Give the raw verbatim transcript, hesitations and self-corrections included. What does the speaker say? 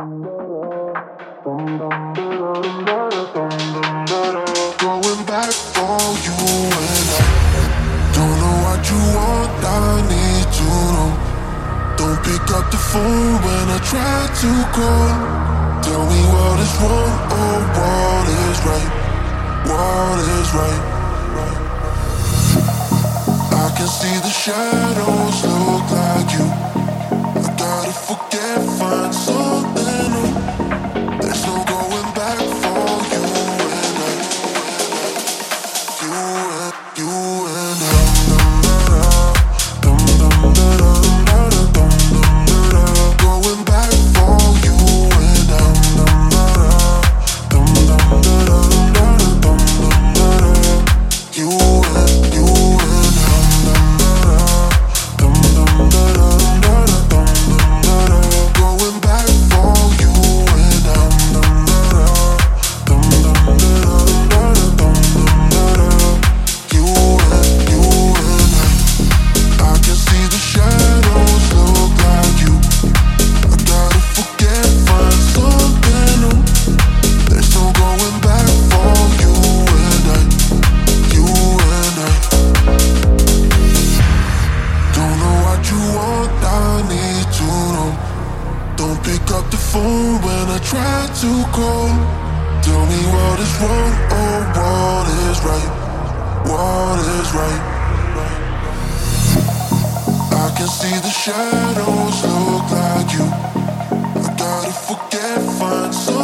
Going back for you and I don't know what you want, I need to know. Don't pick up the phone when I try to call. Tell me what is wrong or what is right. What is right. I can see the shadows look like you. I gotta forget, find something new. There's no going back for you and I. You and, you and I. Going back for you and I. You and, you and going back for you and I. You and, you and I. I can see the shadows look like you. I gotta forget, find something new. There's no going back for you and I. You and I. Don't know what you want, I need to know. Don't pick up the phone when I try to call. Tell me what is wrong or what is right. What is right. I can see the shadows look like you. I gotta forget, find some